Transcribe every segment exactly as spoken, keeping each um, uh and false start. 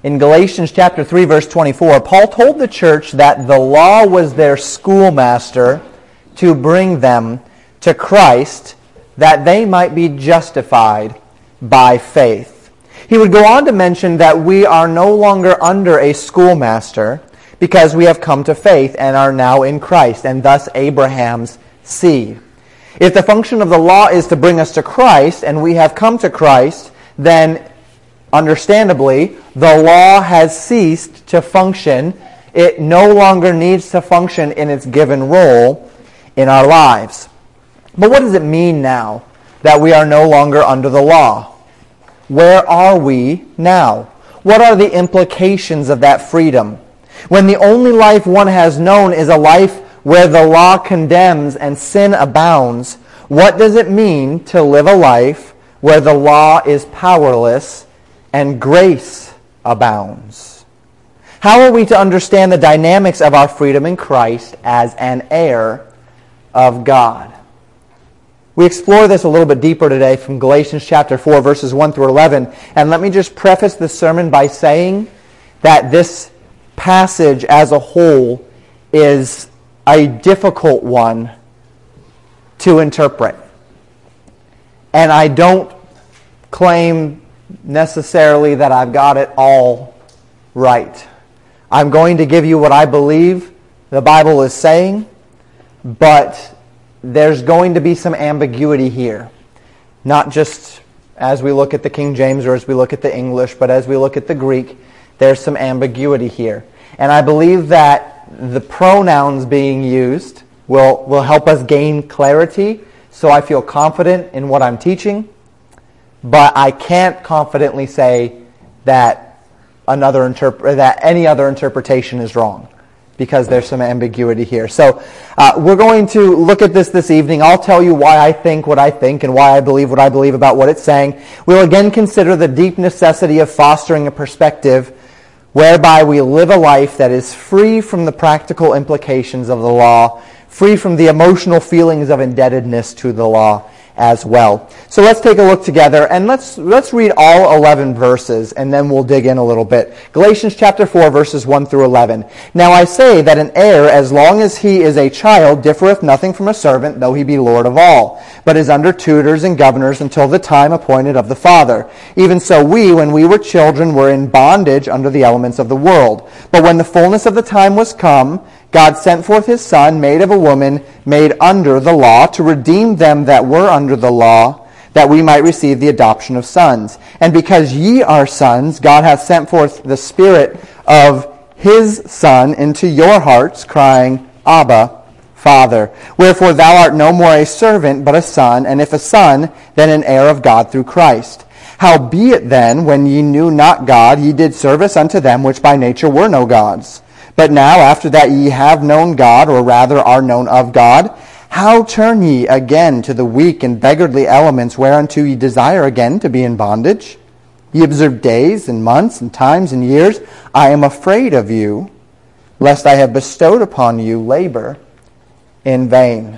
In Galatians chapter three, verse twenty-four, Paul told the church that the law was their schoolmaster to bring them to Christ, that they might be justified by faith. He would go on to mention that we are no longer under a schoolmaster because we have come to faith and are now in Christ, and thus Abraham's seed. If the function of the law is to bring us to Christ, and we have come to Christ, then understandably, the law has ceased to function. It no longer needs to function in its given role in our lives. But what does it mean now that we are no longer under the law? Where are we now? What are the implications of that freedom? When the only life one has known is a life where the law condemns and sin abounds, what does it mean to live a life where the law is powerless and grace abounds? How are we to understand the dynamics of our freedom in Christ as an heir of God? We explore this a little bit deeper today from Galatians chapter four, verses one through eleven. And let me just preface this sermon by saying that this passage as a whole is a difficult one to interpret. And I don't claim necessarily that I've got it all right. I'm going to give you what I believe the Bible is saying, but there's going to be some ambiguity here. Not just as we look at the King James or as we look at the English, but as we look at the Greek, there's some ambiguity here. And I believe that the pronouns being used will, will help us gain clarity, so I feel confident in what I'm teaching. But I can't confidently say that another interp- that any other interpretation is wrong, because there's some ambiguity here. So uh, we're going to look at this this evening. I'll tell you why I think what I think and why I believe what I believe about what it's saying. We'll again consider the deep necessity of fostering a perspective whereby we live a life that is free from the practical implications of the law, free from the emotional feelings of indebtedness to the law as well. So let's take a look together, and let's let's read all eleven verses, and then we'll dig in a little bit. Galatians chapter four, verses one through eleven. Now I say that an heir, as long as he is a child, differeth nothing from a servant, though he be Lord of all, but is under tutors and governors until the time appointed of the Father. Even so we, when we were children, were in bondage under the elements of the world. But when the fullness of the time was come, God sent forth his Son, made of a woman, made under the law, to redeem them that were under the law, that we might receive the adoption of sons. And because ye are sons, God hath sent forth the Spirit of his Son into your hearts, crying, Abba, Father. Wherefore thou art no more a servant, but a son, and if a son, then an heir of God through Christ. Howbeit then, when ye knew not God, ye did service unto them which by nature were no gods. But now, after that ye have known God, or rather are known of God, how turn ye again to the weak and beggarly elements whereunto ye desire again to be in bondage? Ye observe days and months and times and years. I am afraid of you, lest I have bestowed upon you labor in vain.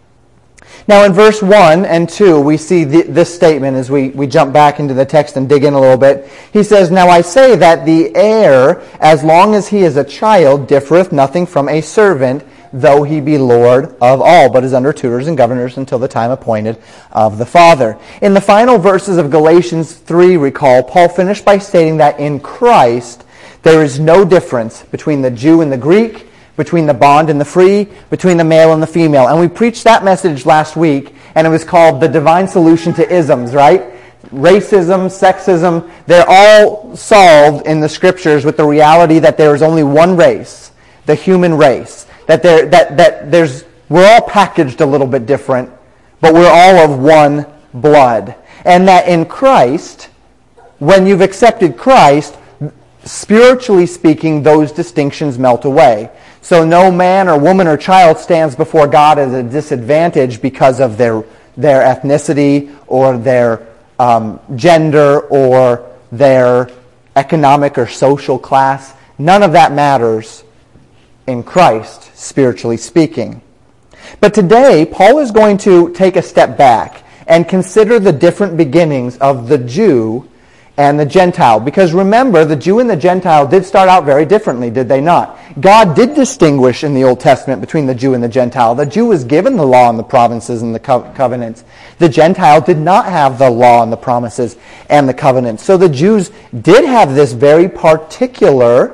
Now in verse one and two, we see the, this statement as we, we jump back into the text and dig in a little bit. He says, Now I say that the heir, as long as he is a child, differeth nothing from a servant, though he be Lord of all, but is under tutors and governors until the time appointed of the Father. In the final verses of Galatians three, recall, Paul finished by stating that in Christ there is no difference between the Jew and the Greek, between the bond and the free, between the male and the female. And we preached that message last week, and it was called The Divine Solution to Isms, right? Racism, sexism, they're all solved in the Scriptures with the reality that there is only one race, the human race. That there, that that there's we're all packaged a little bit different, but we're all of one blood. And that in Christ, when you've accepted Christ, spiritually speaking, those distinctions melt away. So no man or woman or child stands before God at a disadvantage because of their their ethnicity or their um, gender or their economic or social class. None of that matters in Christ, spiritually speaking. But today, Paul is going to take a step back and consider the different beginnings of the Jew and the Gentile. Because remember, the Jew and the Gentile did start out very differently, did they not? God did distinguish in the Old Testament between the Jew and the Gentile. The Jew was given the law and the promises and the co- covenants. The Gentile did not have the law and the promises and the covenants. So the Jews did have this very particular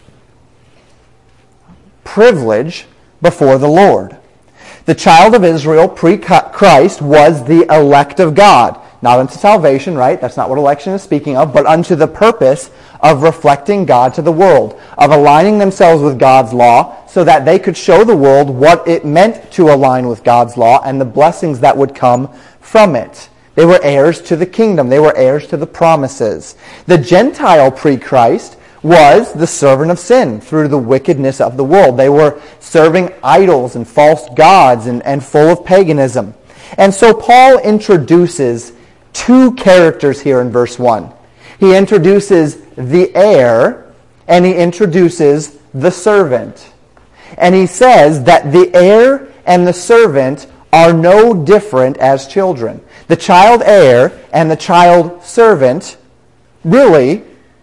privilege before the Lord. The child of Israel pre-Christ was the elect of God. Not unto salvation, right? That's not what election is speaking of, but unto the purpose of reflecting God to the world, of aligning themselves with God's law so that they could show the world what it meant to align with God's law and the blessings that would come from it. They were heirs to the kingdom. They were heirs to the promises. The Gentile pre-Christ was the servant of sin through the wickedness of the world. They were serving idols and false gods and, and full of paganism. And so Paul introduces two characters here in verse one. He introduces the heir and he introduces the servant. And he says that the heir and the servant are no different as children. The child heir and the child servant really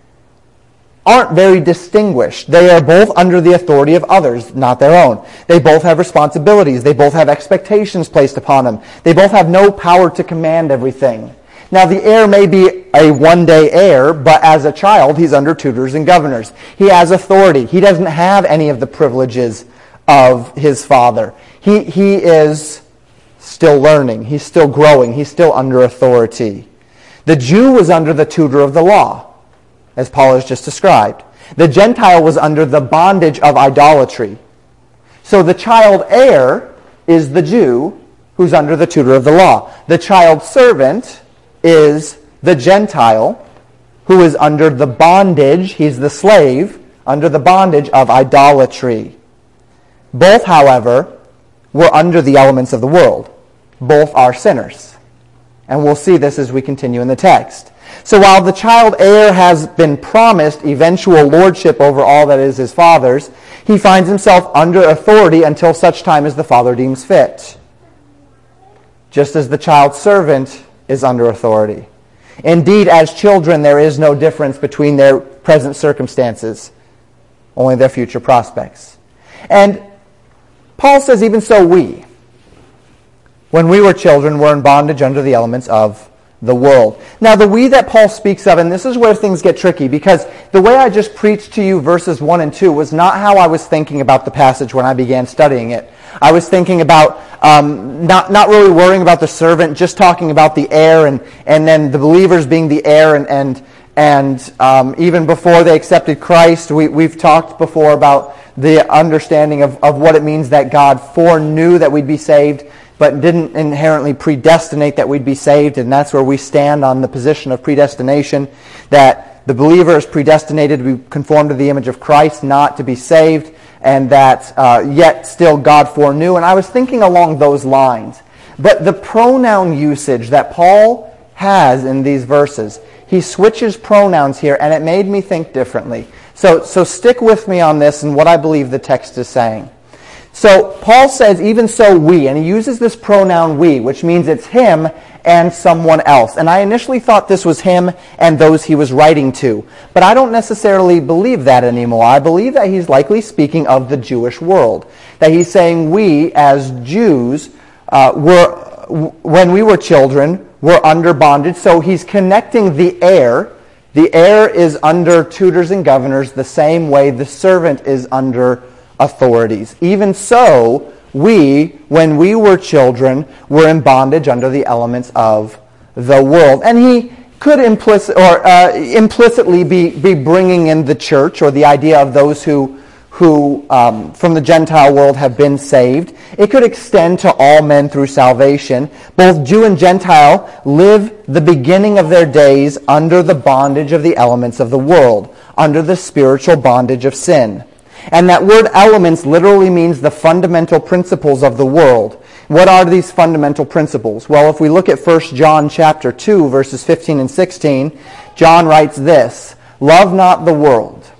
aren't very distinguished. They are both under the authority of others, not their own. They both have responsibilities. They both have expectations placed upon them. They both have no power to command everything. Now, the heir may be a one-day heir, but as a child, he's under tutors and governors. He has authority. He doesn't have any of the privileges of his father. He, he is still learning. He's still growing. He's still under authority. The Jew was under the tutor of the law, as Paul has just described. The Gentile was under the bondage of idolatry. So the child heir is the Jew who's under the tutor of the law. The child servant is the Gentile who is under the bondage, he's the slave, under the bondage of idolatry. Both, however, were under the elements of the world. Both are sinners. And we'll see this as we continue in the text. So while the child heir has been promised eventual lordship over all that is his father's, he finds himself under authority until such time as the father deems fit. Just as the child servant is under authority. Indeed, as children, there is no difference between their present circumstances, only their future prospects. And Paul says, even so we, when we were children, were in bondage under the elements of the world. Now, the we that Paul speaks of, and this is where things get tricky, because the way I just preached to you verses one and two was not how I was thinking about the passage when I began studying it. I was thinking about um, not not really worrying about the servant, just talking about the heir, and, and then the believers being the heir, and and and um, even before they accepted Christ, we, we've talked before about the understanding of, of what it means that God foreknew that we'd be saved, but didn't inherently predestinate that we'd be saved, and that's where we stand on the position of predestination, that the believer is predestinated to be conformed to the image of Christ, not to be saved, and that uh, yet still God foreknew. And I was thinking along those lines. But the pronoun usage that Paul has in these verses, he switches pronouns here, and it made me think differently. So, so stick with me on this and what I believe the text is saying. So Paul says, even so we, and he uses this pronoun we, which means it's him and someone else. And I initially thought this was him and those he was writing to. But I don't necessarily believe that anymore. I believe that he's likely speaking of the Jewish world. That he's saying we, as Jews, uh, were, when we were children, were under bondage. So he's connecting the heir. The heir is under tutors and governors the same way the servant is under authorities. Even so, we, when we were children, were in bondage under the elements of the world. And he could implicit or uh, implicitly be, be bringing in the church, or the idea of those who, who um, from the Gentile world have been saved. It could extend to all men through salvation. Both Jew and Gentile live the beginning of their days under the bondage of the elements of the world, under the spiritual bondage of sin. And that word elements literally means the fundamental principles of the world. What are these fundamental principles? Well, if we look at First John chapter two, verses fifteen and sixteen, John writes this, "Love not the world,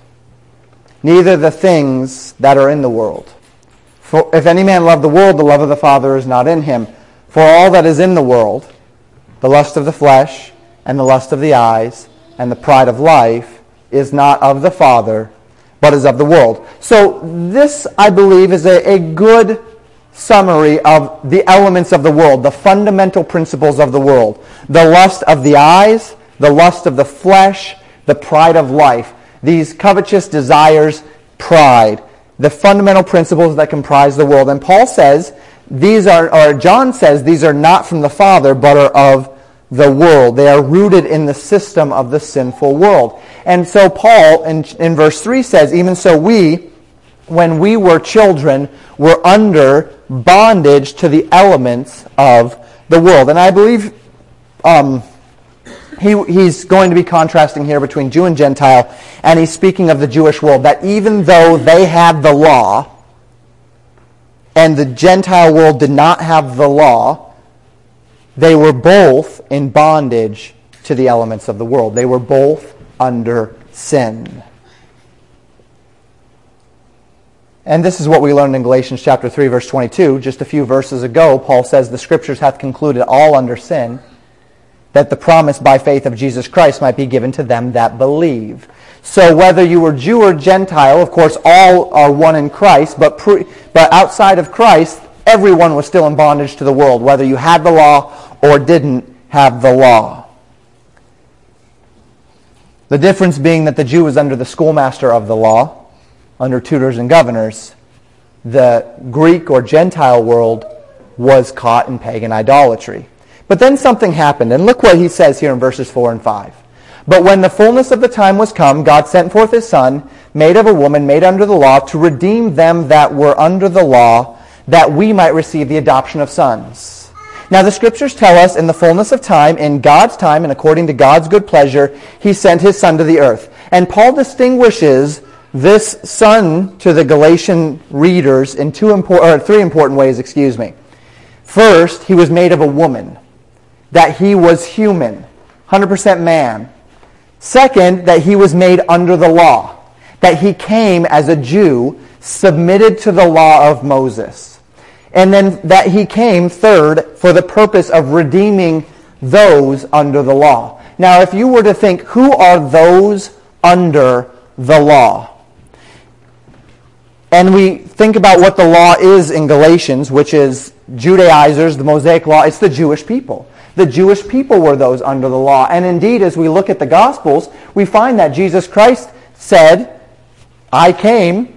neither the things that are in the world. For if any man love the world, the love of the Father is not in him. For all that is in the world, the lust of the flesh, and the lust of the eyes, and the pride of life is not of the Father, but is of the world. So this, I believe, is a, a good summary of the elements of the world, the fundamental principles of the world. The lust of the eyes, the lust of the flesh, the pride of life. These covetous desires, pride. The fundamental principles that comprise the world. And Paul says, these are, or John says, these are not from the Father, but are of the world. They are rooted in the system of the sinful world. And so Paul, in, in verse three says, even so we, when we were children, were under bondage to the elements of the world. And I believe um, he, he's going to be contrasting here between Jew and Gentile, and he's speaking of the Jewish world, that even though they had the law, and the Gentile world did not have the law, they were both in bondage to the elements of the world. They were both under sin. And this is what we learned in Galatians chapter three, verse twenty-two. Just a few verses ago, Paul says, the Scriptures hath concluded all under sin, that the promise by faith of Jesus Christ might be given to them that believe. So whether you were Jew or Gentile, of course, all are one in Christ, but pre, but outside of Christ, everyone was still in bondage to the world, whether you had the law or didn't have the law. The difference being that the Jew was under the schoolmaster of the law, under tutors and governors. The Greek or Gentile world was caught in pagan idolatry. But then something happened, and look what he says here in verses four and five. But when the fullness of the time was come, God sent forth his Son, made of a woman, made under the law, to redeem them that were under the law, that we might receive the adoption of sons. Now the Scriptures tell us, in the fullness of time, in God's time, and according to God's good pleasure, he sent his Son to the earth. And Paul distinguishes this Son to the Galatian readers in two important, or three important ways, excuse me. First, he was made of a woman, that he was human, one hundred percent man. Second, that he was made under the law, that he came as a Jew, submitted to the law of Moses. And then that he came, third, for the purpose of redeeming those under the law. Now, if you were to think, who are those under the law? And we think about what the law is in Galatians, which is Judaizers, the Mosaic law. It's the Jewish people. The Jewish people were those under the law. And indeed, as we look at the Gospels, we find that Jesus Christ said, I came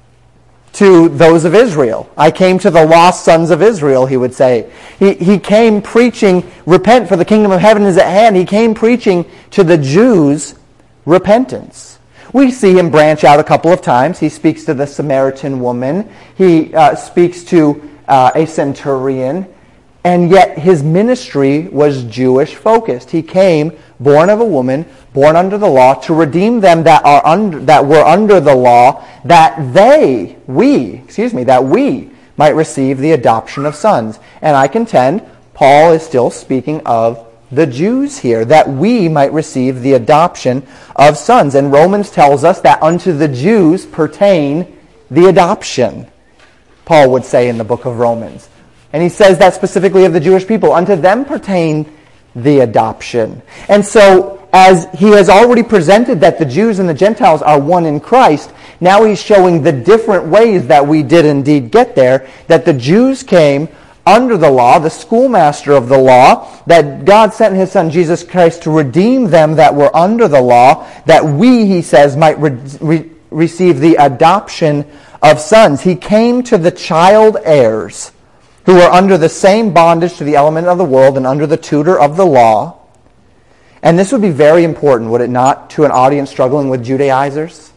to those of Israel. I came to the lost sons of Israel, he would say. He, he came preaching, repent for the kingdom of heaven is at hand. He came preaching to the Jews repentance. We see him branch out a couple of times. He speaks to the Samaritan woman. He uh, speaks to uh, a centurion. And yet his ministry was Jewish focused. He came born of a woman, born under the law, to redeem them that are under, that were under the law, that they, we, excuse me, that we might receive the adoption of sons. And I contend Paul is still speaking of the Jews here, that we might receive the adoption of sons. And Romans tells us that unto the Jews pertain the adoption, Paul would say in the book of Romans. And he says that specifically of the Jewish people. Unto them pertain the adoption. And so, as he has already presented that the Jews and the Gentiles are one in Christ, now he's showing the different ways that we did indeed get there, that the Jews came under the law, the schoolmaster of the law, that God sent his Son Jesus Christ to redeem them that were under the law, that we, he says, might re- re- receive the adoption of sons. He came to the child heirs, who are under the same bondage to the element of the world and under the tutor of the law. And this would be very important, would it not, to an audience struggling with Judaizers?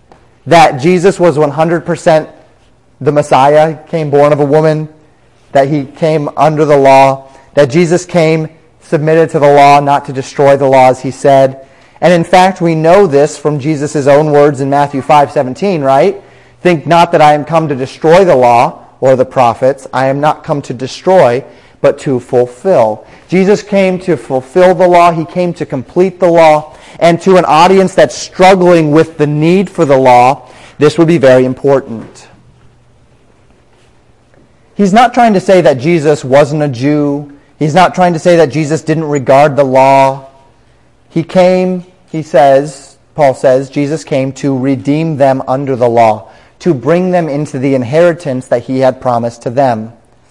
That Jesus was one hundred percent the Messiah, came born of a woman, that he came under the law, that Jesus came submitted to the law, not to destroy the law, as he said. And in fact, we know this from Jesus' own words in Matthew five seventeen, right? Think not that I am come to destroy the law, or the prophets. I am not come to destroy, but to fulfill. Jesus came to fulfill the law. He came to complete the law. And to an audience that's struggling with the need for the law, this would be very important. He's not trying to say that Jesus wasn't a Jew. He's not trying to say that Jesus didn't regard the law. He came he says, Paul says, Jesus came to redeem them under the law, to bring them into the inheritance that he had promised to them.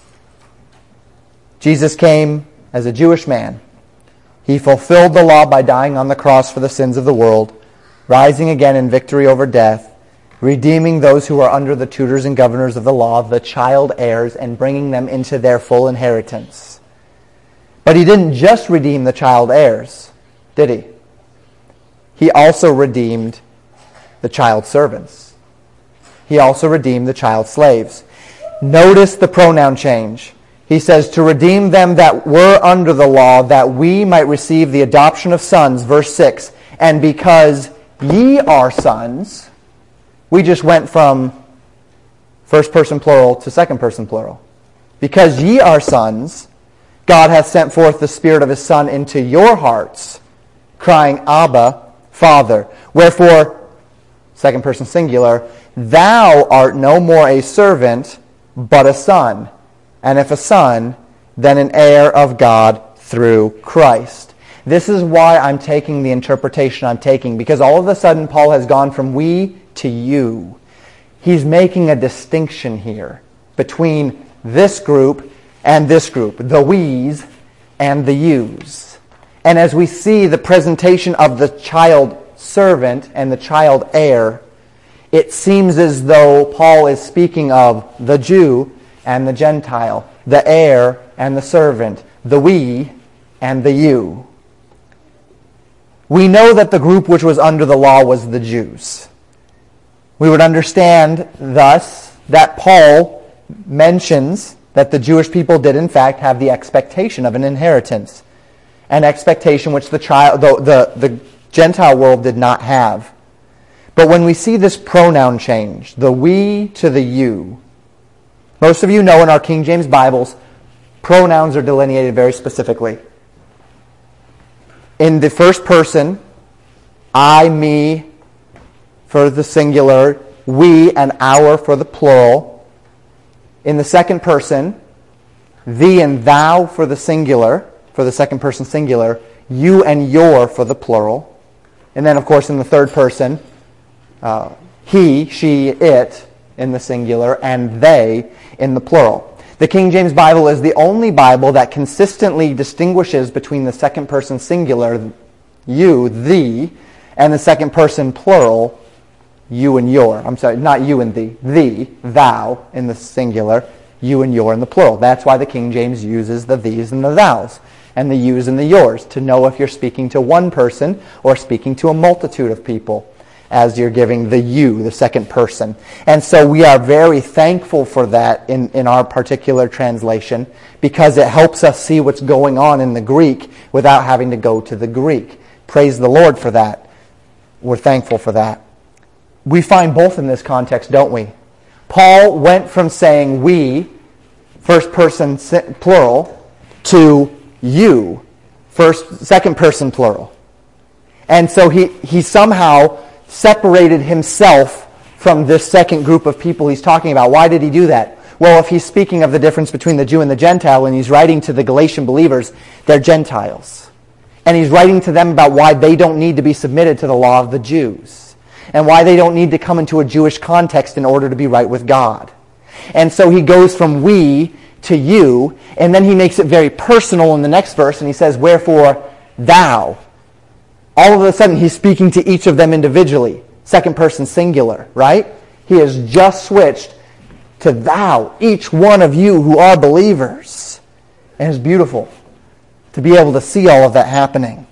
Jesus came as a Jewish man. He fulfilled the law by dying on the cross for the sins of the world, rising again in victory over death, redeeming those who are under the tutors and governors of the law, the child heirs, and bringing them into their full inheritance. But he didn't just redeem the child heirs, did he? He also redeemed the child servants. He also redeemed the child slaves. Notice the pronoun change. He says, to redeem them that were under the law, that we might receive the adoption of sons, verse six. And because ye are sons, we just went from first person plural to second person plural. Because ye are sons, God hath sent forth the Spirit of his Son into your hearts, crying, Abba, Father. Wherefore, second person singular, thou art no more a servant, but a son. And if a son, then an heir of God through Christ. This is why I'm taking the interpretation I'm taking, because all of a sudden Paul has gone from we to you. He's making a distinction here between this group and this group, the we's and the you's. And as we see the presentation of the child servant and the child heir, it seems as though Paul is speaking of the Jew and the Gentile, the heir and the servant, the we and the you. We know that the group which was under the law was the Jews. We would understand thus that Paul mentions that the Jewish people did in fact have the expectation of an inheritance, an expectation which the child, the, the, the Gentile world did not have. But when we see this pronoun change, the we to the you, most of you know in our King James Bibles, pronouns are delineated very specifically. In the first person, I, me for the singular, we and our for the plural. In the second person, thee and thou for the singular, for the second person singular, you and your for the plural. And then, of course, in the third person, uh, he, she, it in the singular, and they in the plural. The King James Bible is the only Bible that consistently distinguishes between the second person singular, you, thee, and the second person plural, you and your. I'm sorry, not you and thee. Thee, thou in the singular, you and your in the plural. That's why the King James uses the thees and the thous and the yous and the yours to know if you're speaking to one person or speaking to a multitude of people, as you're giving the you, the second person. And so we are very thankful for that in, in our particular translation, because it helps us see what's going on in the Greek without having to go to the Greek. Praise the Lord for that. We're thankful for that. We find both in this context, don't we? Paul went from saying we, first person plural, to you, first, second person plural. And so he, he somehow separated himself from this second group of people he's talking about. Why did he do that? Well, if he's speaking of the difference between the Jew and the Gentile, and he's writing to the Galatian believers, they're Gentiles. And he's writing to them about why they don't need to be submitted to the law of the Jews, and why they don't need to come into a Jewish context in order to be right with God. And so he goes from we to you, and then he makes it very personal in the next verse, and he says, wherefore thou. All of a sudden, he's speaking to each of them individually. Second person singular, right? He has just switched to thou, each one of you who are believers. And it's beautiful to be able to see all of that happening.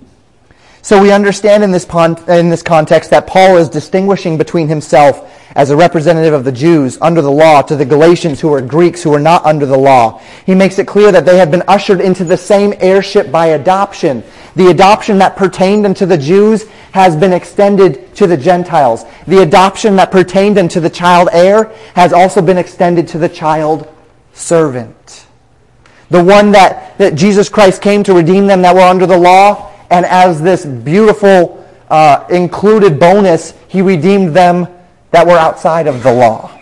So we understand in this, pon- in this context that Paul is distinguishing between himself as a representative of the Jews under the law to the Galatians who are Greeks who are not under the law. He makes it clear that they have been ushered into the same heirship by adoption. The adoption that pertained unto the Jews has been extended to the Gentiles. The adoption that pertained unto the child heir has also been extended to the child servant. The one that, that Jesus Christ came to redeem them that were under the law, and as this beautiful uh, included bonus, he redeemed them that were outside of the law.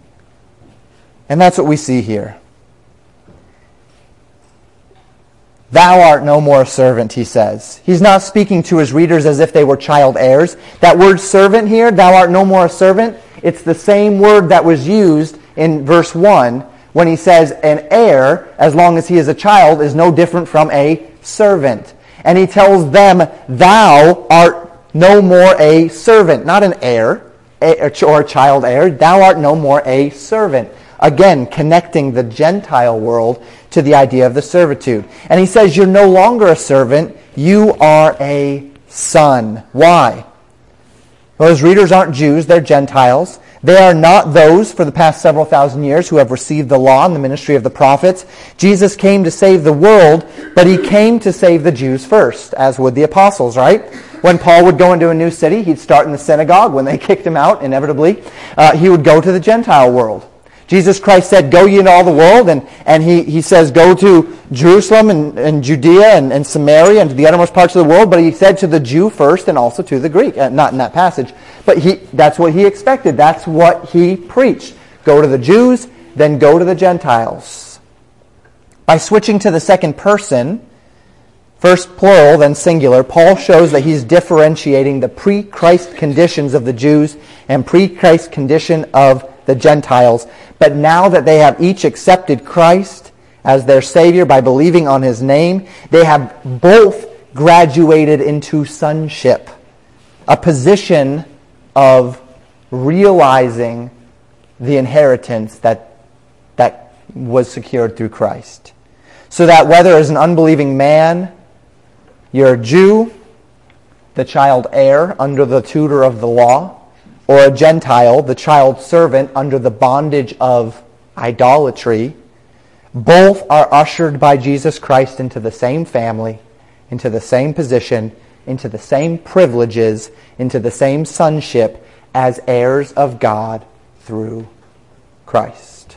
And that's what we see here. Thou art no more a servant, he says. He's not speaking to his readers as if they were child heirs. That word servant here, thou art no more a servant, it's the same word that was used in verse one when he says an heir, as long as he is a child, is no different from a servant. And he tells them, thou art no more a servant, not an heir or a child heir. Thou art no more a servant. Again, connecting the Gentile world to the idea of the servitude. And he says, you're no longer a servant, you are a son. Why? Well, his readers aren't Jews, they're Gentiles. They are not those, for the past several thousand years, who have received the law and the ministry of the prophets. Jesus came to save the world, but he came to save the Jews first, as would the apostles, right? When Paul would go into a new city, he'd start in the synagogue. When they kicked him out, inevitably, uh, he would go to the Gentile world. Jesus Christ said, go ye into all the world, and, and he, he says, go to Jerusalem and, and Judea and, and Samaria and to the uttermost parts of the world, but he said to the Jew first and also to the Greek. Uh, not in that passage, but he that's what he expected. That's what he preached. Go to the Jews, then go to the Gentiles. By switching to the second person, first plural, then singular, Paul shows that he's differentiating the pre-Christ conditions of the Jews and pre-Christ condition of the Gentiles. But now that they have each accepted Christ as their Savior by believing on his name, they have both graduated into sonship, a position of realizing the inheritance that, that was secured through Christ. So that whether as an unbelieving man, you're a Jew, the child heir under the tutor of the law, or a Gentile, the child servant under the bondage of idolatry, both are ushered by Jesus Christ into the same family, into the same position, into the same privileges, into the same sonship as heirs of God through Christ.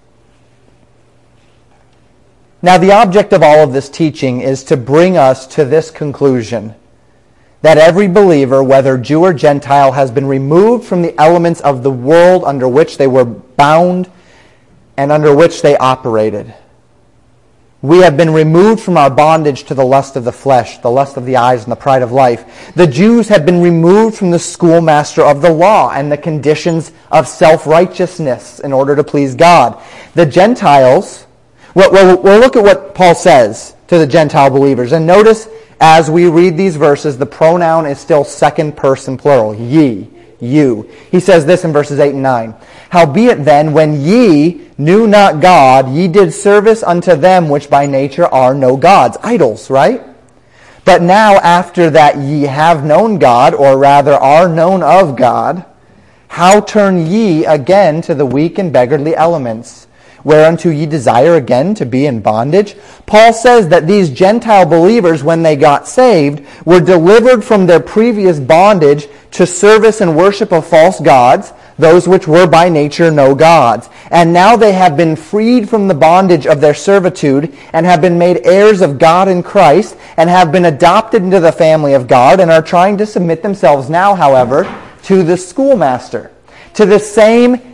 Now, the object of all of this teaching is to bring us to this conclusion: that every believer, whether Jew or Gentile, has been removed from the elements of the world under which they were bound and under which they operated. We have been removed from our bondage to the lust of the flesh, the lust of the eyes, and the pride of life. The Jews have been removed from the schoolmaster of the law and the conditions of self-righteousness in order to please God. The Gentiles, well, we'll, we'll look at what Paul says to the Gentile believers. And notice, as we read these verses, the pronoun is still second person plural, ye, you. He says this in verses eight and nine. Howbeit then, when ye knew not God, ye did service unto them which by nature are no gods. Idols, right? But now after that ye have known God, or rather are known of God, how turn ye again to the weak and beggarly elements, whereunto ye desire again to be in bondage? Paul says that these Gentile believers, when they got saved, were delivered from their previous bondage to service and worship of false gods, those which were by nature no gods. And now they have been freed from the bondage of their servitude and have been made heirs of God in Christ and have been adopted into the family of God and are trying to submit themselves now, however, to the schoolmaster, to the same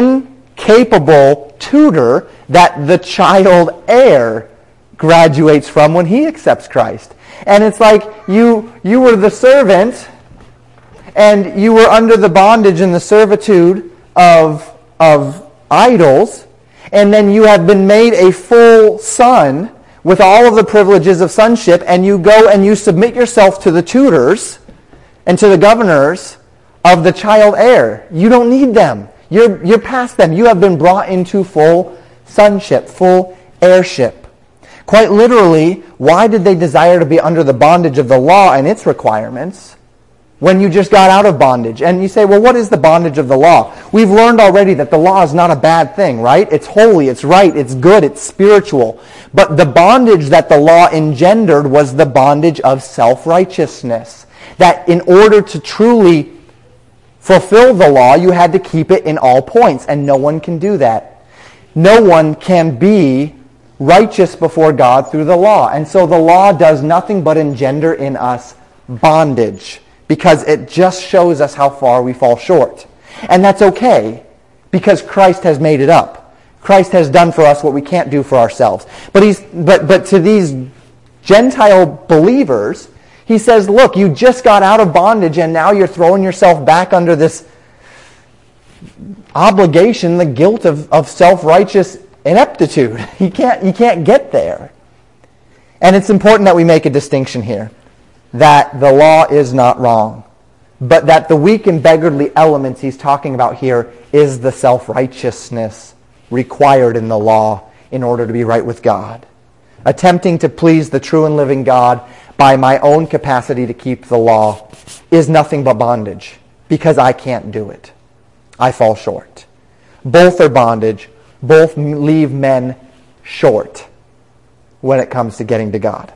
incapable tutor that the child heir graduates from when he accepts Christ. And it's like you you were the servant and you were under the bondage and the servitude of, of idols, and then you have been made a full son with all of the privileges of sonship, and you go and you submit yourself to the tutors and to the governors of the child heir. You don't need them. You're, you're past them. You have been brought into full sonship, full heirship. Quite literally, why did they desire to be under the bondage of the law and its requirements when you just got out of bondage? And you say, well, what is the bondage of the law? We've learned already that the law is not a bad thing, right? It's holy, it's right, it's good, it's spiritual. But the bondage that the law engendered was the bondage of self-righteousness. That in order to truly fulfill the law, you had to keep it in all points, and no one can do that. No one can be righteous before God through the law. And so the law does nothing but engender in us bondage, because it just shows us how far we fall short. And that's okay, because Christ has made it up. Christ has done for us what we can't do for ourselves. But he's but but to these Gentile believers, he says, look, you just got out of bondage and now you're throwing yourself back under this obligation, the guilt of, of self-righteous ineptitude. You can't, you can't get there. And it's important that we make a distinction here, that the law is not wrong, but that the weak and beggarly elements he's talking about here is the self-righteousness required in the law in order to be right with God. Attempting to please the true and living God by my own capacity to keep the law is nothing but bondage, because I can't do it. I fall short. Both are bondage. Both leave men short when it comes to getting to God.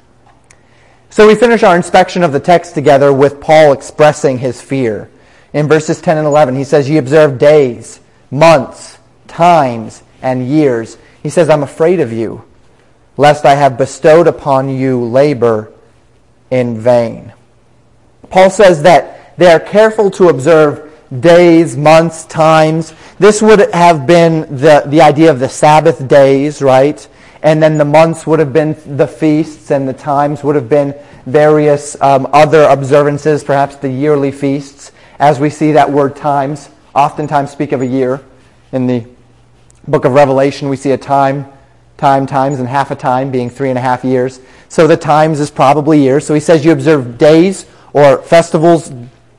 So we finish our inspection of the text together with Paul expressing his fear. In verses ten and eleven, he says, "Ye observe days, months, times, and years." He says, "I'm afraid of you, lest I have bestowed upon you labor in vain." Paul says that they are careful to observe days, months, times. This would have been the, the idea of the Sabbath days, right? And then the months would have been the feasts, and the times would have been various um, other observances, perhaps the yearly feasts. As we see that word times, oftentimes speak of a year. In the book of Revelation, we see a time, time, times, and half a time being three and a half years. So the times is probably years. So he says you observe days or festivals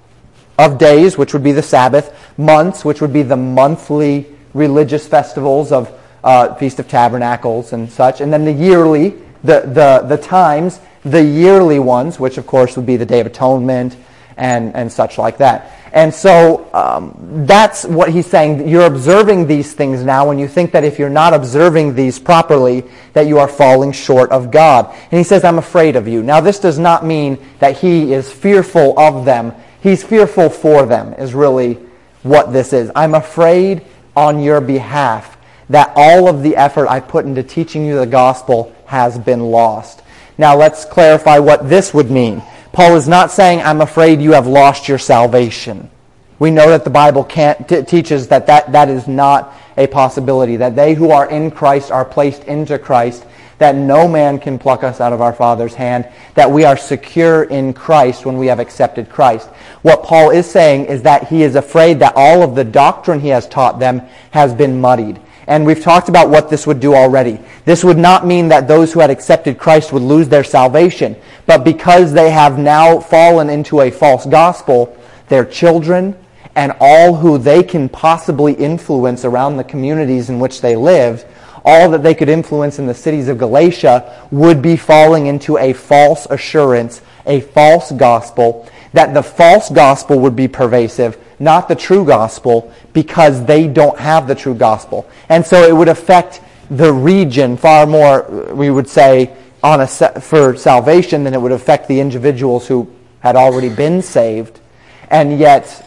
of days, which would be the Sabbath, months, which would be the monthly religious festivals of uh, Feast of Tabernacles and such, and then the yearly, the, the, the times, the yearly ones, which of course would be the Day of Atonement and, and such like that. And so um, that's what he's saying. You're observing these things now, and you think that if you're not observing these properly, that you are falling short of God. And he says, "I'm afraid of you." Now this does not mean that he is fearful of them. He's fearful for them, is really what this is. I'm afraid on your behalf that all of the effort I put into teaching you the gospel has been lost. Now let's clarify what this would mean. Paul is not saying, I'm afraid you have lost your salvation. We know that the Bible can't, t- teaches that, that that is not a possibility, that they who are in Christ are placed into Christ, that no man can pluck us out of our Father's hand, that we are secure in Christ when we have accepted Christ. What Paul is saying is that he is afraid that all of the doctrine he has taught them has been muddied. And we've talked about what this would do already. This would not mean that those who had accepted Christ would lose their salvation, but because they have now fallen into a false gospel, their children and all who they can possibly influence around the communities in which they lived, all that they could influence in the cities of Galatia, would be falling into a false assurance, a false gospel, that the false gospel would be pervasive, not the true gospel, because they don't have the true gospel. And so it would affect the region far more, we would say, on a for salvation than it would affect the individuals who had already been saved. And yet,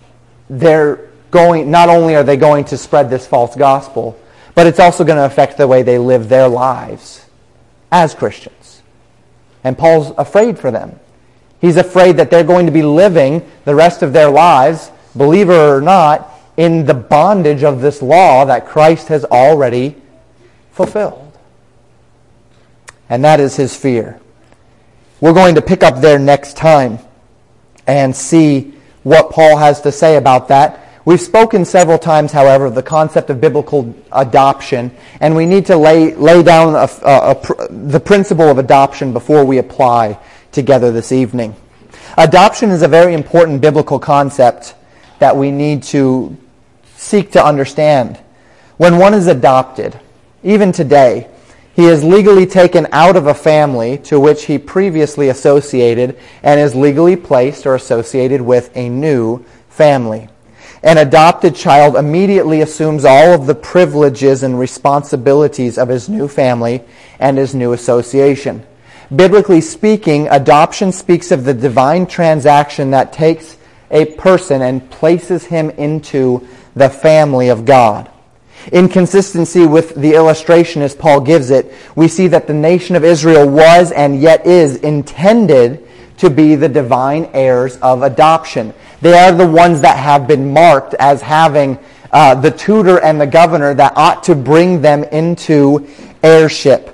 they're going, not only are they going to spread this false gospel, but it's also going to affect the way they live their lives as Christians. And Paul's afraid for them. He's afraid that they're going to be living the rest of their lives, believer or not, in the bondage of this law that Christ has already fulfilled. And that is his fear. We're going to pick up there next time and see what Paul has to say about that. We've spoken several times, however, of the concept of biblical adoption, and we need to lay lay down a, a, a, the principle of adoption before we apply together this evening. Adoption is a very important biblical concept that we need to seek to understand. When one is adopted, even today, he is legally taken out of a family to which he previously associated and is legally placed or associated with a new family. An adopted child immediately assumes all of the privileges and responsibilities of his new family and his new association. Biblically speaking, adoption speaks of the divine transaction that takes a person and places him into the family of God. In consistency with the illustration as Paul gives it, we see that the nation of Israel was and yet is intended to be the divine heirs of adoption. They are the ones that have been marked as having uh, the tutor and the governor that ought to bring them into heirship.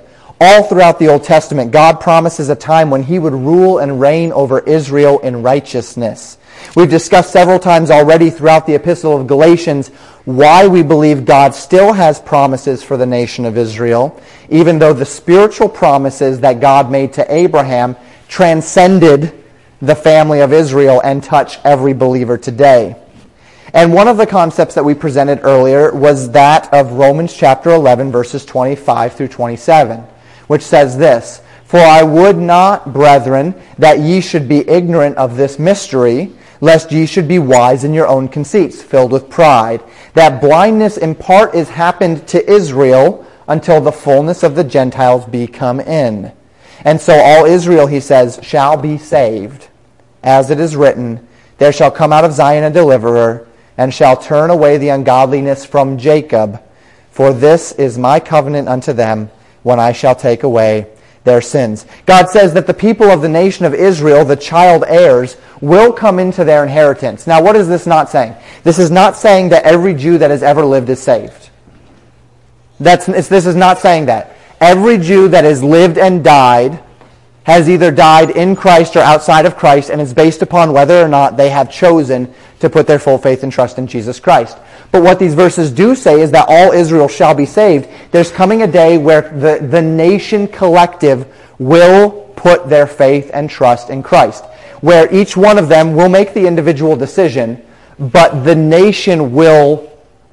All throughout the Old Testament, God promises a time when he would rule and reign over Israel in righteousness. We've discussed several times already throughout the Epistle of Galatians why we believe God still has promises for the nation of Israel, even though the spiritual promises that God made to Abraham transcended the family of Israel and touch every believer today. And one of the concepts that we presented earlier was that of Romans chapter eleven, verses twenty-five through twenty-seven, which says this, "For I would not, brethren, that ye should be ignorant of this mystery, lest ye should be wise in your own conceits, filled with pride, that blindness in part is happened to Israel until the fullness of the Gentiles be come in. And so all Israel," he says, "shall be saved. As it is written, there shall come out of Zion a deliverer, and shall turn away the ungodliness from Jacob. For this is my covenant unto them, when I shall take away their sins." God says that the people of the nation of Israel, the child heirs, will come into their inheritance. Now, what is this not saying? This is not saying that every Jew that has ever lived is saved. That's, it's, this is not saying that. Every Jew that has lived and died has either died in Christ or outside of Christ, and is based upon whether or not they have chosen to put their full faith and trust in Jesus Christ. But what these verses do say is that all Israel shall be saved. There's coming a day where the, the nation collective will put their faith and trust in Christ, where each one of them will make the individual decision, but the nation will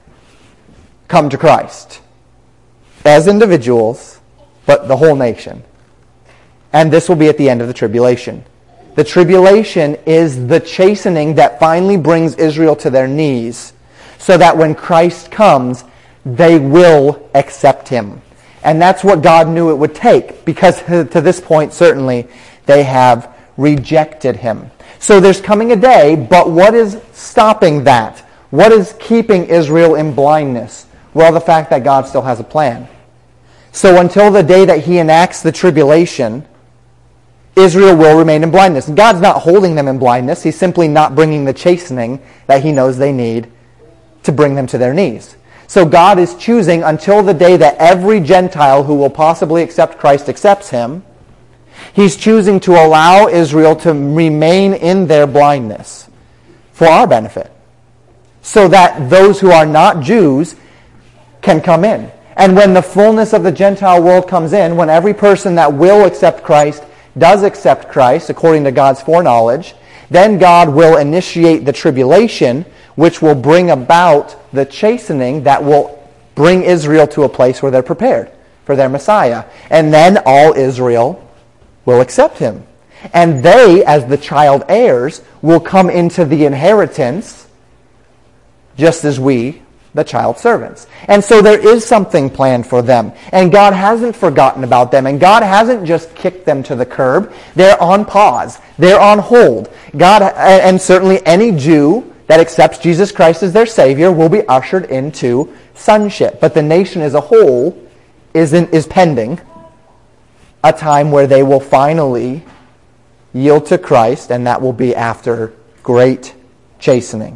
come to Christ as individuals, but the whole nation. And this will be at the end of the tribulation. The tribulation is the chastening that finally brings Israel to their knees, so that when Christ comes, they will accept him. And that's what God knew it would take, because to this point, certainly, they have rejected him. So there's coming a day, but what is stopping that? What is keeping Israel in blindness? Well, the fact that God still has a plan. So until the day that he enacts the tribulation, Israel will remain in blindness. And God's not holding them in blindness. He's simply not bringing the chastening that he knows they need to bring them to their knees. So God is choosing until the day that every Gentile who will possibly accept Christ accepts him. He's choosing to allow Israel to remain in their blindness for our benefit, so that those who are not Jews can come in. And when the fullness of the Gentile world comes in, when every person that will accept Christ does accept Christ according to God's foreknowledge, then God will initiate the tribulation, which will bring about the chastening that will bring Israel to a place where they're prepared for their Messiah. And then all Israel will accept him. And they, as the child heirs, will come into the inheritance just as we, the child servants. And so there is something planned for them. And God hasn't forgotten about them. And God hasn't just kicked them to the curb. They're on pause. They're on hold. God, and certainly any Jew that accepts Jesus Christ as their Savior will be ushered into sonship. But the nation as a whole is, in, is pending a time where they will finally yield to Christ, and that will be after great chastening.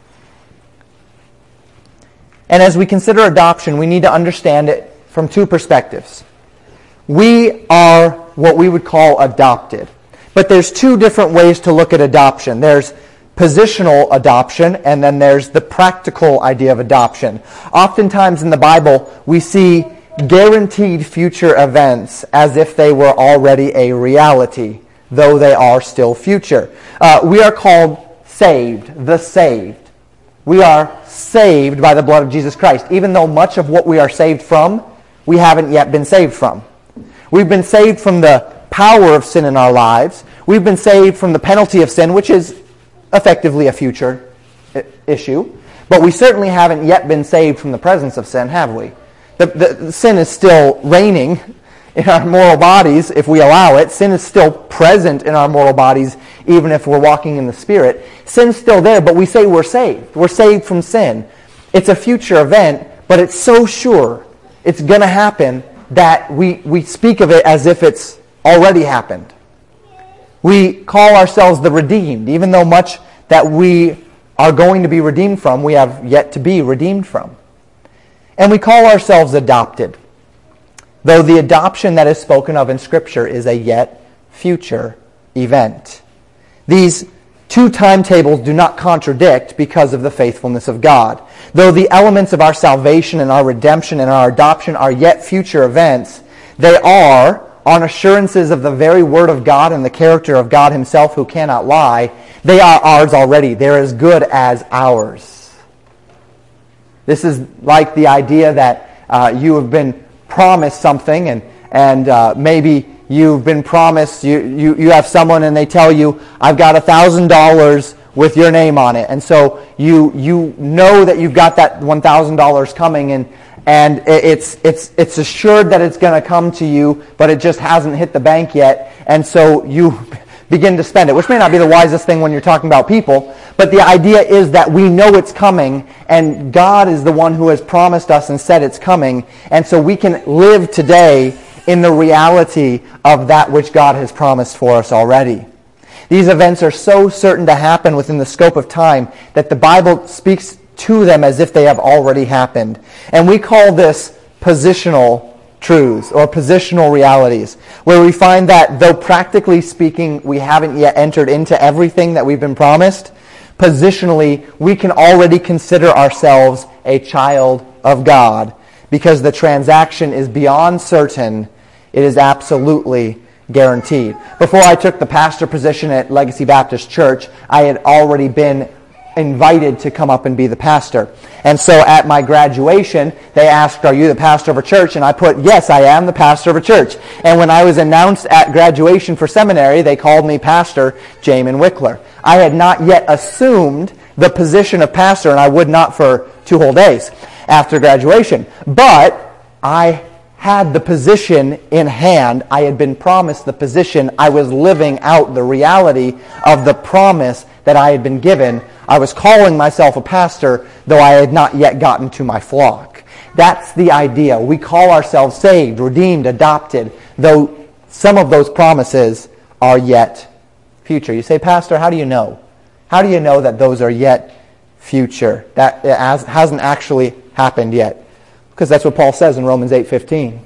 And as we consider adoption, we need to understand it from two perspectives. We are what we would call adopted. But there's two different ways to look at adoption. There's positional adoption, and then there's the practical idea of adoption. Oftentimes in the Bible, we see guaranteed future events as if they were already a reality, though they are still future. Uh, we are called saved, the saved. We are saved by the blood of Jesus Christ, even though much of what we are saved from, we haven't yet been saved from. We've been saved from the power of sin in our lives. We've been saved from the penalty of sin, which is effectively a future issue. But we certainly haven't yet been saved from the presence of sin, have we? The, the, the sin is still reigning in our mortal bodies if we allow it. Sin is still present in our mortal bodies even if we're walking in the Spirit. Sin's still there, but we say we're saved. We're saved from sin. It's a future event, but it's so sure it's going to happen that we, we speak of it as if it's already happened. We call ourselves the redeemed, even though much that we are going to be redeemed from, we have yet to be redeemed from. And we call ourselves adopted. though the adoption that is spoken of in Scripture is a yet future event. These two timetables do not contradict because of the faithfulness of God. Though the elements of our salvation and our redemption and our adoption are yet future events, they are, on assurances of the very Word of God and the character of God Himself who cannot lie, they are ours already. They're as good as ours. This is like the idea that uh, you have been promised something, and, and uh, maybe you've been promised, you, you, you have someone and they tell you, I've got a thousand dollars with your name on it. And so you you know that you've got that one thousand dollars coming, and and it's it's it's assured that it's going to come to you, but it just hasn't hit the bank yet. And so you begin to spend it, which may not be the wisest thing when you're talking about people, but the idea is that we know it's coming, and God is the one who has promised us and said it's coming, and so we can live today in the reality of that which God has promised for us already. These events are so certain to happen within the scope of time that the Bible speaks to them as if they have already happened. And we call this positional truths or positional realities, where we find that though practically speaking we haven't yet entered into everything that we've been promised, positionally we can already consider ourselves a child of God because the transaction is beyond certain. It is absolutely guaranteed. Before I took the pastor position at Legacy Baptist Church, I had already been invited to come up and be the pastor. And so at my graduation, they asked, are you the pastor of a church? And I put, yes, I am the pastor of a church. And when I was announced at graduation for seminary, they called me Pastor Jamin Wickler. I had not yet assumed the position of pastor, and I would not for two whole days after graduation. But I had the position in hand. I had been promised the position. I was living out the reality of the promise that I had been given. I was calling myself a pastor, though I had not yet gotten to my flock. That's the idea. We call ourselves saved, redeemed, adopted, though some of those promises are yet future. You say, Pastor, how do you know? How do you know that those are yet future? That it hasn't actually happened yet. Because that's what Paul says in Romans eight fifteen.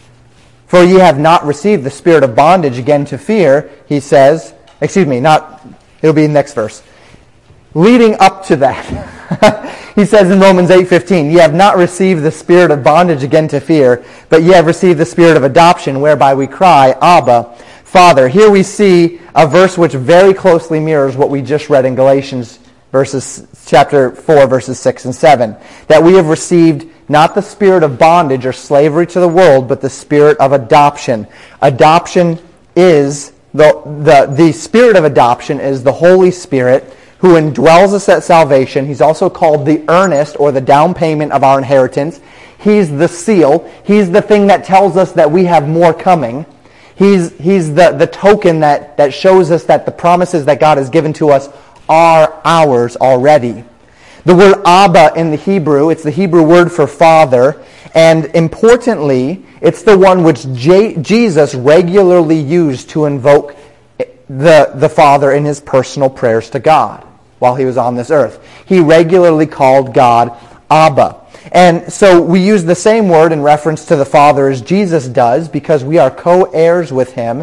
For ye have not received the spirit of bondage again to fear, he says, excuse me, not, it'll be next verse. Leading up to that, he says in Romans eight fifteen, ye have not received the spirit of bondage again to fear, but ye have received the spirit of adoption, whereby we cry, Abba, Father. Here we see a verse which very closely mirrors what we just read in Galatians verses chapter four, verses six and seven. That we have received not the spirit of bondage or slavery to the world, but the spirit of adoption. Adoption is, the, the, the spirit of adoption is the Holy Spirit who indwells us at salvation. He's also called the earnest or the down payment of our inheritance. He's the seal. He's the thing that tells us that we have more coming. He's, he's the, the token that, that shows us that the promises that God has given to us are ours already. The word Abba in the Hebrew, it's the Hebrew word for father, and importantly, it's the one which J- Jesus regularly used to invoke the, the Father in his personal prayers to God while he was on this earth. He regularly called God Abba. And so we use the same word in reference to the Father as Jesus does because we are co-heirs with him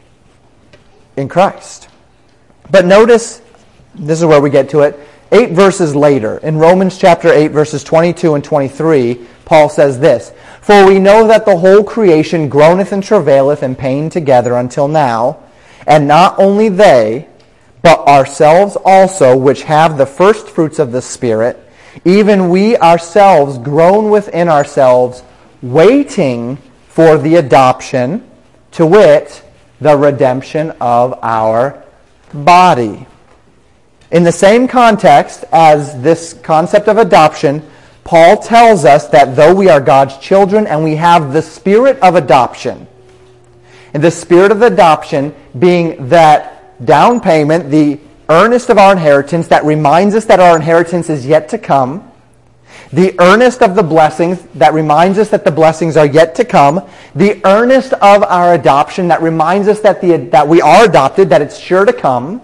in Christ. But notice, this is where we get to it, eight verses later, in Romans chapter eight, verses twenty-two and twenty-three, Paul says this, For we know that the whole creation groaneth and travaileth in pain together until now, and not only they, but ourselves also, which have the first fruits of the Spirit, even we ourselves groan within ourselves, waiting for the adoption, to wit, the redemption of our body. In the same context as this concept of adoption, Paul tells us that though we are God's children and we have the spirit of adoption, and the spirit of adoption being that down payment, the earnest of our inheritance that reminds us that our inheritance is yet to come, the earnest of the blessings that reminds us that the blessings are yet to come, the earnest of our adoption that reminds us that, the, that we are adopted, that it's sure to come.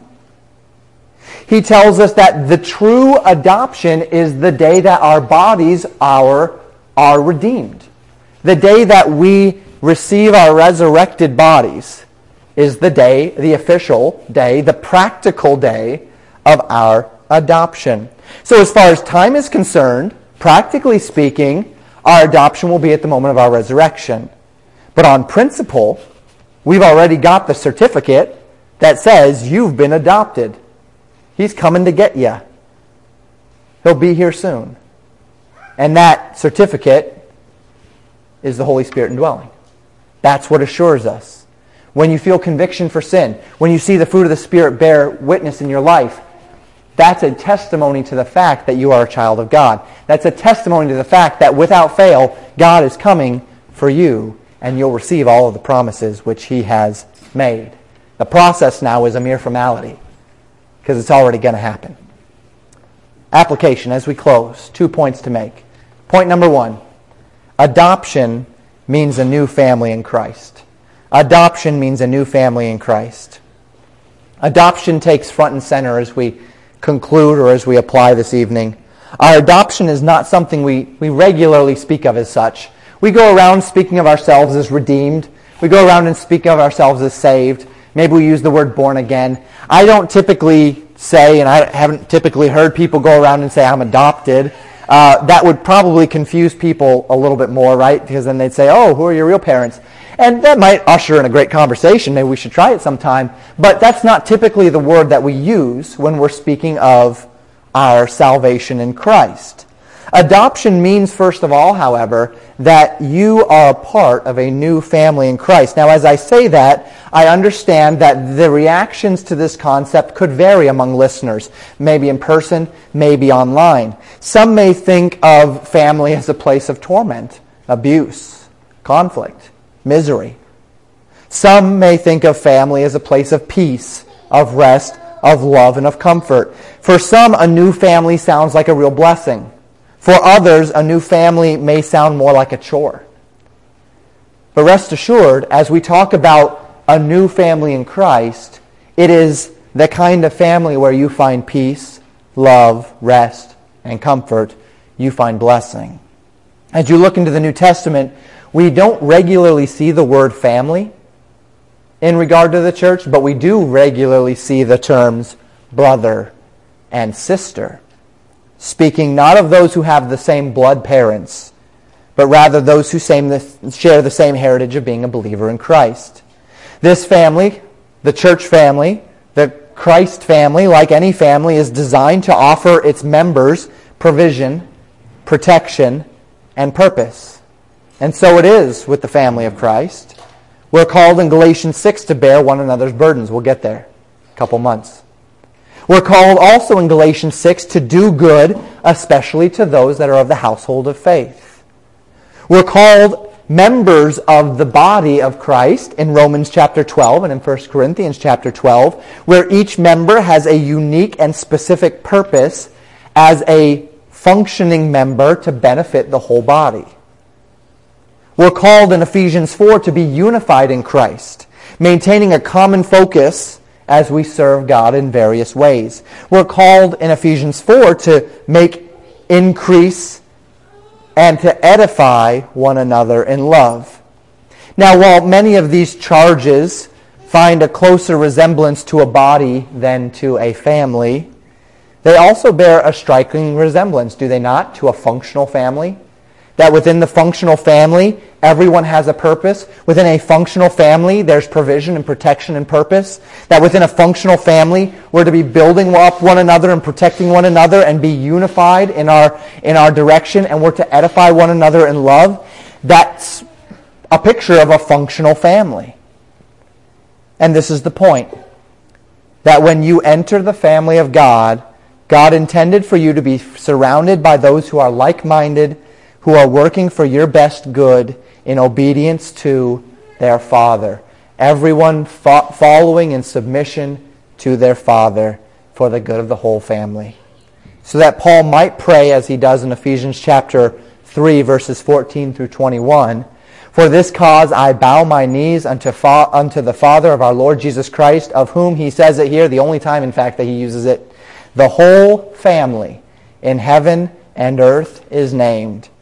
He tells us that the true adoption is the day that our bodies are, are redeemed. The day that we receive our resurrected bodies is the day, the official day, the practical day of our adoption. So as far as time is concerned, practically speaking, our adoption will be at the moment of our resurrection. But on principle, we've already got the certificate that says you've been adopted. He's coming to get you. He'll be here soon. And that certificate is the Holy Spirit indwelling. That's what assures us. When you feel conviction for sin, when you see the fruit of the Spirit bear witness in your life, that's a testimony to the fact that you are a child of God. That's a testimony to the fact that without fail, God is coming for you, and you'll receive all of the promises which He has made. The process now is a mere formality, because it's already going to happen. Application as we close. Two points to make. Point number one. Adoption means a new family in Christ. Adoption means a new family in Christ. Adoption takes front and center as we conclude or as we apply this evening. Our adoption is not something we, we regularly speak of as such. We go around speaking of ourselves as redeemed. We go around and speak of ourselves as saved. Maybe we use the word born again. I don't typically say, and I haven't typically heard people go around and say, I'm adopted. Uh, that would probably confuse people a little bit more, right? Because then they'd say, oh, who are your real parents? And that might usher in a great conversation. Maybe we should try it sometime. But that's not typically the word that we use when we're speaking of our salvation in Christ. Adoption means, first of all, however, that you are a part of a new family in Christ. Now, as I say that, I understand that the reactions to this concept could vary among listeners, maybe in person, maybe online. Some may think of family as a place of torment, abuse, conflict, misery. Some may think of family as a place of peace, of rest, of love, and of comfort. For some, a new family sounds like a real blessing. For others, a new family may sound more like a chore. But rest assured, as we talk about a new family in Christ, it is the kind of family where you find peace, love, rest, and comfort. You find blessing. As you look into the New Testament, we don't regularly see the word family in regard to the church, but we do regularly see the terms brother and sister, speaking not of those who have the same blood parents, but rather those who share the same heritage of being a believer in Christ. This family, the church family, the Christ family, like any family, is designed to offer its members provision, protection, and purpose. And so it is with the family of Christ. We're called in Galatians six to bear one another's burdens. We'll get there in a couple months. We're called also in Galatians six to do good, especially to those that are of the household of faith. We're called members of the body of Christ in Romans chapter twelve and in First Corinthians chapter twelve, where each member has a unique and specific purpose as a functioning member to benefit the whole body. We're called in Ephesians four to be unified in Christ, maintaining a common focus as we serve God in various ways. We're called in Ephesians four to make increase and to edify one another in love. Now, while many of these charges find a closer resemblance to a body than to a family, they also bear a striking resemblance, do they not, to a functional family? That within the functional family, everyone has a purpose. Within a functional family, there's provision and protection and purpose. That within a functional family, we're to be building up one another and protecting one another and be unified in our, in our direction, and we're to edify one another in love. That's a picture of a functional family. And this is the point. That when you enter the family of God, God intended for you to be surrounded by those who are like-minded, who are working for your best good in obedience to their Father. Everyone fo- following in submission to their Father for the good of the whole family. So that Paul might pray, as he does in Ephesians chapter three, verses fourteen through twenty-one, "For this cause I bow my knees unto, fa- unto the Father of our Lord Jesus Christ, of whom," he says it here, the only time, in fact, that he uses it, "the whole family in heaven and earth is named,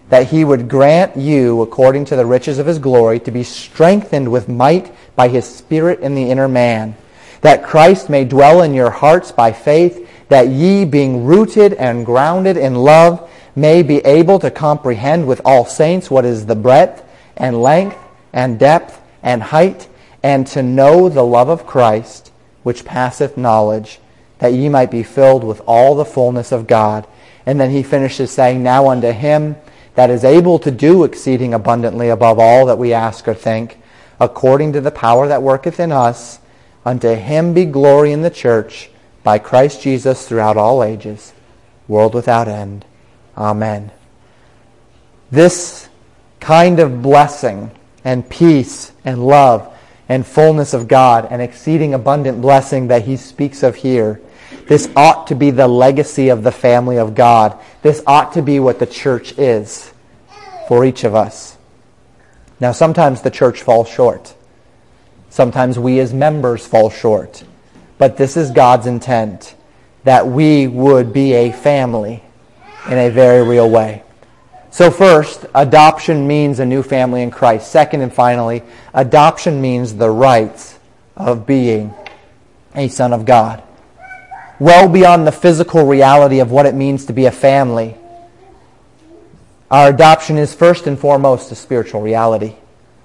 that he would grant you, according to the riches of his glory, to be strengthened with might by his Spirit in the inner man, that Christ may dwell in your hearts by faith, that ye, being rooted and grounded in love, may be able to comprehend with all saints what is the breadth and length and depth and height, and to know the love of Christ, which passeth knowledge, that ye might be filled with all the fullness of God. And then he finishes saying, now unto him that is able to do exceeding abundantly above all that we ask or think, according to the power that worketh in us, unto him be glory in the church by Christ Jesus throughout all ages, world without end. Amen. This kind of blessing and peace and love and fullness of God and exceeding abundant blessing that he speaks of here, this ought to be the legacy of the family of God. This ought to be what the church is for each of us. Now, sometimes the church falls short. Sometimes we as members fall short. But this is God's intent, that we would be a family in a very real way. So first, adoption means a new family in Christ. Second and finally, adoption means the rights of being a son of God. Well beyond the physical reality of what it means to be a family, our adoption is first and foremost a spiritual reality.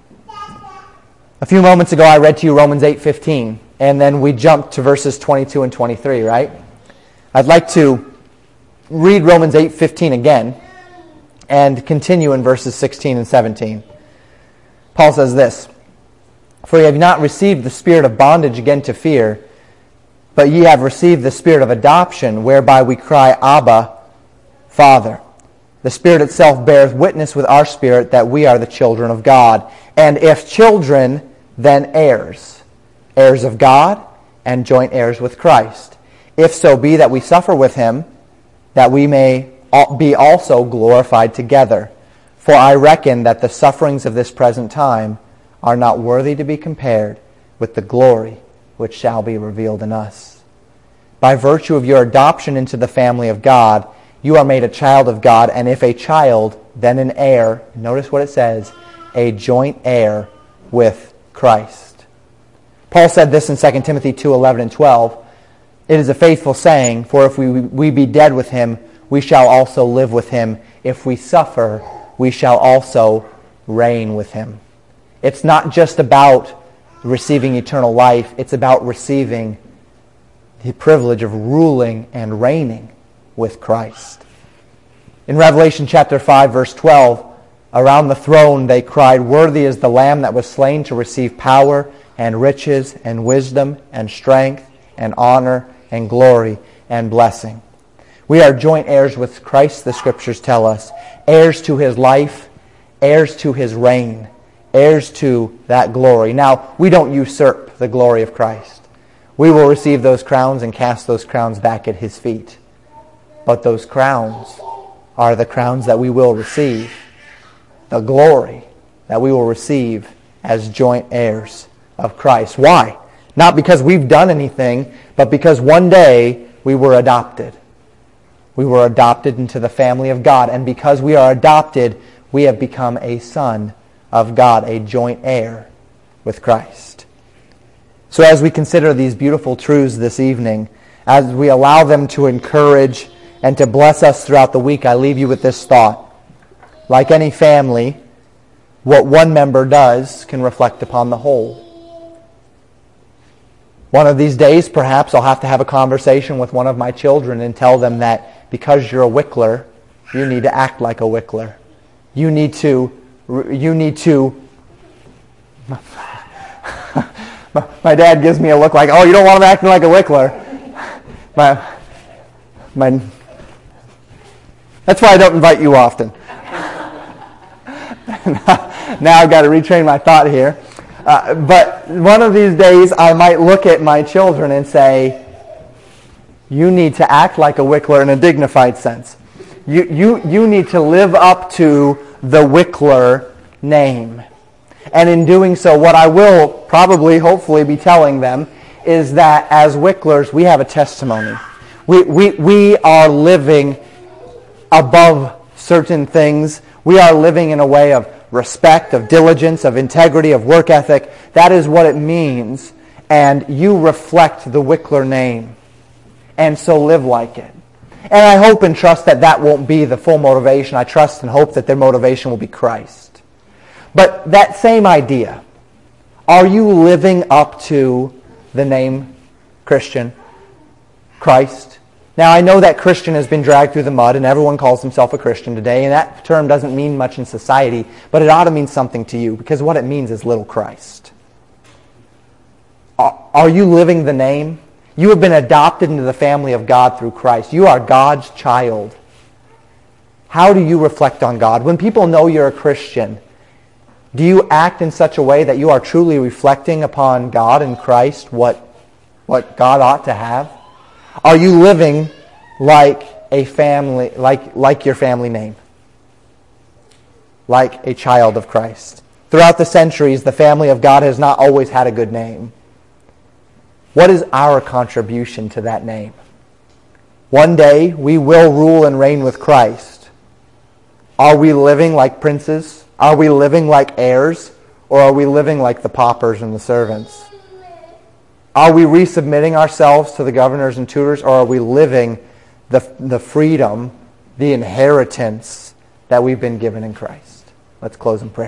A few moments ago I read to you Romans eight fifteen, and then we jumped to verses twenty-two and twenty-three, right? I'd like to read Romans eight fifteen again and continue in verses sixteen and seventeen. Paul says this, for ye have not received the spirit of bondage again to fear, but ye have received the spirit of adoption, whereby we cry, Abba, Father. The Spirit itself beareth witness with our spirit that we are the children of God. And if children, then heirs, heirs of God, and joint heirs with Christ. If so be that we suffer with him, that we may be also glorified together. For I reckon that the sufferings of this present time are not worthy to be compared with the glory which shall be revealed in us. By virtue of your adoption into the family of God, you are made a child of God, and if a child, then an heir. Notice what it says, a joint heir with Christ. Paul said this in Second Timothy two eleven and twelve. It is a faithful saying, for if we, we be dead with him, we shall also live with him. If we suffer, we shall also reign with him. It's not just about receiving eternal life. It's about receiving the privilege of ruling and reigning with Christ. In Revelation chapter five, verse twelve, around the throne they cried, worthy is the Lamb that was slain to receive power and riches and wisdom and strength and honor and glory and blessing. We are joint heirs with Christ, the Scriptures tell us, heirs to his life, heirs to his reign, heirs to that glory. Now, we don't usurp the glory of Christ. We will receive those crowns and cast those crowns back at his feet. But those crowns are the crowns that we will receive, the glory that we will receive as joint heirs of Christ. Why? Not because we've done anything, but because one day we were adopted. We were adopted into the family of God, and because we are adopted, we have become a son of God, a joint heir with Christ. So as we consider these beautiful truths this evening, as we allow them to encourage and to bless us throughout the week, I leave you with this thought. Like any family, what one member does can reflect upon the whole. One of these days, perhaps, I'll have to have a conversation with one of my children and tell them that because you're a wickler, you need to act like a wickler. You need to, you need to, my dad gives me a look like, oh, you don't want him acting like a wickler. My, my, that's why I don't invite you often. Now I've got to retrain my thought here. Uh, but one of these days I might look at my children and say, you need to act like a wickler in a dignified sense. You, you, you need to live up to the wickler name. And in doing so, what I will probably, hopefully be telling them is that as wicklers, we have a testimony. We, we, we are living above certain things. We are living in a way of respect, of diligence, of integrity, of work ethic. That is what it means. And you reflect the Wickler name. And so live like it. And I hope and trust that that won't be the full motivation. I trust and hope that their motivation will be Christ. But that same idea, are you living up to the name Christian, Christ? Now, I know that Christian has been dragged through the mud, and everyone calls himself a Christian today, and that term doesn't mean much in society, but it ought to mean something to you, because what it means is little Christ. Are you living the name? You have been adopted into the family of God through Christ. You are God's child. How do you reflect on God? When people know you're a Christian, do you act in such a way that you are truly reflecting upon God and Christ, what, what God ought to have? Are you living like a family, like, like your family name? Like a child of Christ. Throughout the centuries, the family of God has not always had a good name. What is our contribution to that name? One day, we will rule and reign with Christ. Are we living like princes? Are we living like heirs? Or are we living like the paupers and the servants? Are we resubmitting ourselves to the governors and tutors? Or are we living the, the freedom, the inheritance that we've been given in Christ? Let's close in prayer.